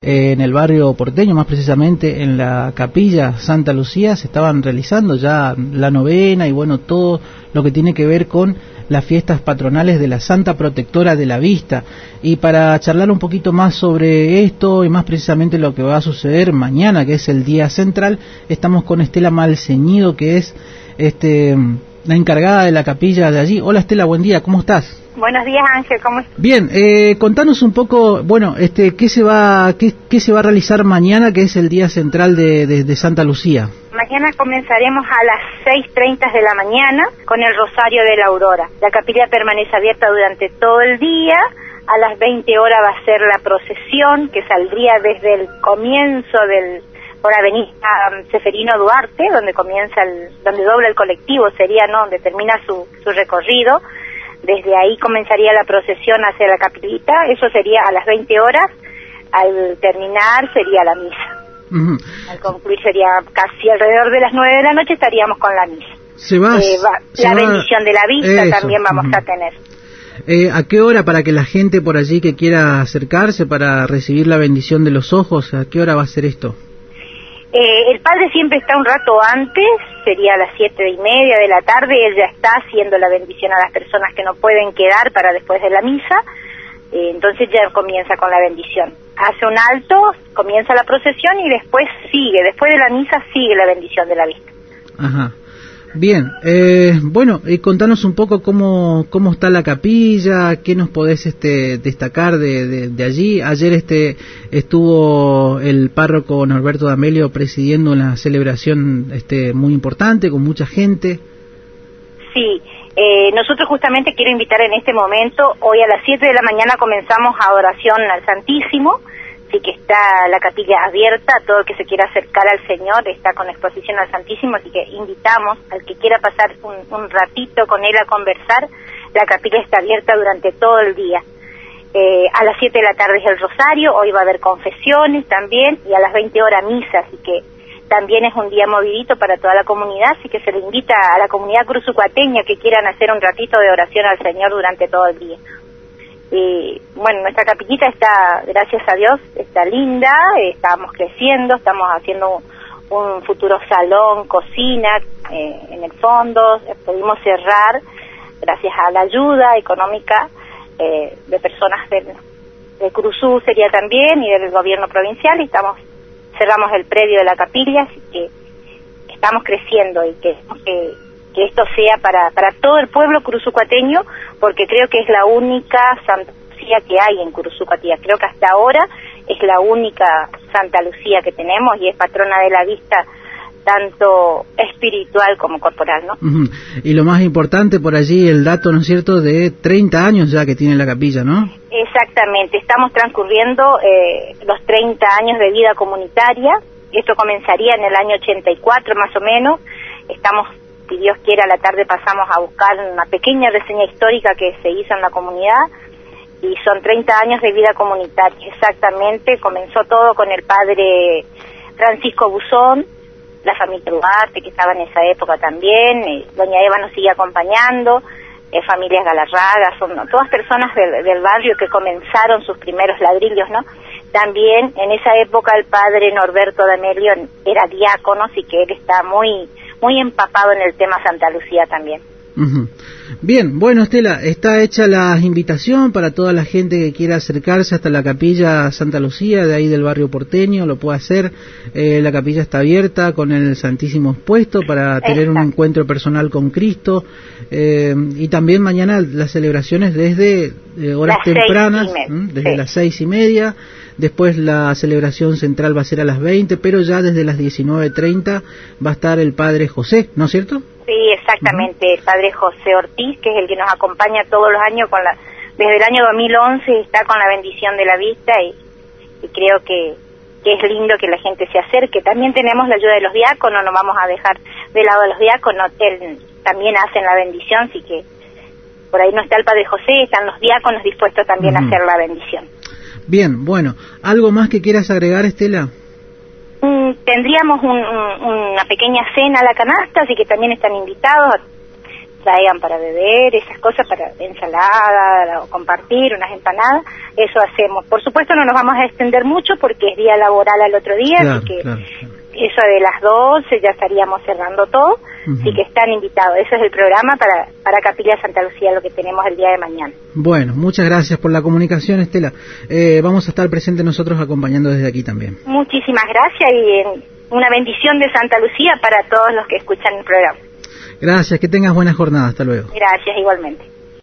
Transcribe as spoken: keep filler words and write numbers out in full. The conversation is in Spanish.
eh, en el barrio porteño, más precisamente en la capilla Santa Lucía, se estaban realizando ya la novena y bueno, todo lo que tiene que ver con las fiestas patronales de la Santa Protectora de la Vista. Y para charlar un poquito más sobre esto y más precisamente lo que va a suceder mañana, que es el día central, estamos con Estela Malceñido, que es este la encargada de la capilla de allí. Hola Estela, buen día, ¿cómo estás? Buenos días, Ángel, ¿cómo estás? Bien, eh, contanos un poco, bueno, este, ¿qué se va, qué, qué se va a realizar mañana, que es el día central de, de, de Santa Lucía? Mañana comenzaremos a las seis treinta de la mañana con el Rosario de la Aurora. La capilla permanece abierta durante todo el día. A las veinte horas va a ser la procesión que saldría desde el comienzo del por Avenida Ceferino Duarte, donde comienza el, donde dobla el colectivo, sería, ¿no?, donde termina su, su recorrido. Desde ahí comenzaría la procesión hacia la capillita. Eso sería a las veinte horas. Al terminar sería la misa. Uh-huh. Al concluir sería casi alrededor de las nueve de la noche estaríamos con la misa. Se va, eh, va, se la va, bendición de la vista eso. También vamos uh-huh. a tener. Eh, ¿A qué hora para que la gente por allí que quiera acercarse para recibir la bendición de los ojos, a qué hora va a ser esto? Eh, el padre siempre está un rato antes, sería a las siete y media de la tarde. Él ya está haciendo la bendición a las personas que no pueden quedar para después de la misa. Eh, entonces ya comienza con la bendición. Hace un alto, comienza la procesión y después sigue, después de la misa sigue la bendición de la vista. Ajá. Bien, eh, bueno, y contanos un poco cómo cómo está la capilla, qué nos podés este destacar de, de, de allí. Ayer este estuvo el párroco Norberto D'Amelio presidiendo una celebración este muy importante con mucha gente. Sí. Eh, nosotros justamente quiero invitar en este momento, hoy a las siete de la mañana comenzamos adoración al Santísimo, así que está la capilla abierta, todo el que se quiera acercar al Señor está con exposición al Santísimo, así que invitamos al que quiera pasar un, un ratito con él a conversar. La capilla está abierta durante todo el día. Eh, a las siete de la tarde es el Rosario, hoy va a haber confesiones también, y a las veinte horas misa, así que también es un día movidito para toda la comunidad, así que se le invita a la comunidad cruzucuateña que quieran hacer un ratito de oración al Señor durante todo el día. Y bueno, nuestra capillita está, gracias a Dios, está linda, estamos creciendo, estamos haciendo un, un futuro salón, cocina, eh, en el fondo, pudimos cerrar gracias a la ayuda económica eh, de personas del, de Cruzú sería también, y del gobierno provincial, y estamos cerramos el predio de la capilla, así que estamos creciendo y que, que, que esto sea para, para todo el pueblo cruzucuateño, porque creo que es la única Santa Lucía que hay en Cruzucuatía. Creo que hasta ahora es la única Santa Lucía que tenemos y es patrona de la vista, tanto espiritual como corporal, ¿no? Uh-huh. Y lo más importante por allí, el dato, ¿no es cierto?, de treinta años ya que tiene la capilla, ¿no? Exactamente, estamos transcurriendo eh, los treinta años de vida comunitaria. Esto comenzaría en el año ochenta y cuatro más o menos. Estamos, si Dios quiera, a la tarde pasamos a buscar una pequeña reseña histórica que se hizo en la comunidad, y son treinta años de vida comunitaria, exactamente. Comenzó todo con el padre Francisco Buzón, la familia Duarte, que estaba en esa época también, eh, doña Eva nos sigue acompañando, eh, familias Galarraga, son, ¿no?, todas personas del, del barrio que comenzaron sus primeros ladrillos, ¿no? También en esa época el padre Norberto D'Amelio era diácono, así que él está muy muy empapado en el tema Santa Lucía también. Uh-huh. Bien, bueno, Estela, está hecha la invitación para toda la gente que quiera acercarse hasta la capilla Santa Lucía, de ahí del barrio porteño, lo puede hacer. Eh, la capilla está abierta con el Santísimo expuesto para tener Exacto. un encuentro personal con Cristo. Eh, y también mañana las celebraciones desde eh, horas las tempranas, desde sí. las seis y media. Después la celebración central va a ser a las veinte, pero ya desde las diecinueve treinta va a estar el padre José, ¿no es cierto? Sí, exactamente, uh-huh. el padre José Ortiz, que es el que nos acompaña todos los años, con la desde el año dos mil once está con la bendición de la vista, y, y creo que, que es lindo que la gente se acerque. También tenemos la ayuda de los diáconos, no vamos a dejar de lado a los diáconos, él, también hacen la bendición, así que por ahí no está el padre José, están los diáconos dispuestos también uh-huh. a hacer la bendición. Bien, bueno, ¿algo más que quieras agregar, Estela? Mm, tendríamos un, un, una pequeña cena a la canasta, así que también están invitados. traigan para beber, esas cosas, para ensalada, o compartir, unas empanadas, eso hacemos. Por supuesto no nos vamos a extender mucho porque es día laboral al otro día, claro, así que claro, claro. Eso de las doce ya estaríamos cerrando todo, uh-huh. Así que están invitados. Ese es el programa para, para Capilla Santa Lucía, lo que tenemos el día de mañana. Bueno, muchas gracias por la comunicación, Estela. Eh, vamos a estar presentes nosotros acompañando desde aquí también. Muchísimas gracias y eh, una bendición de Santa Lucía para todos los que escuchan el programa. Gracias, que tengas buena jornada. Hasta luego. Gracias, igualmente.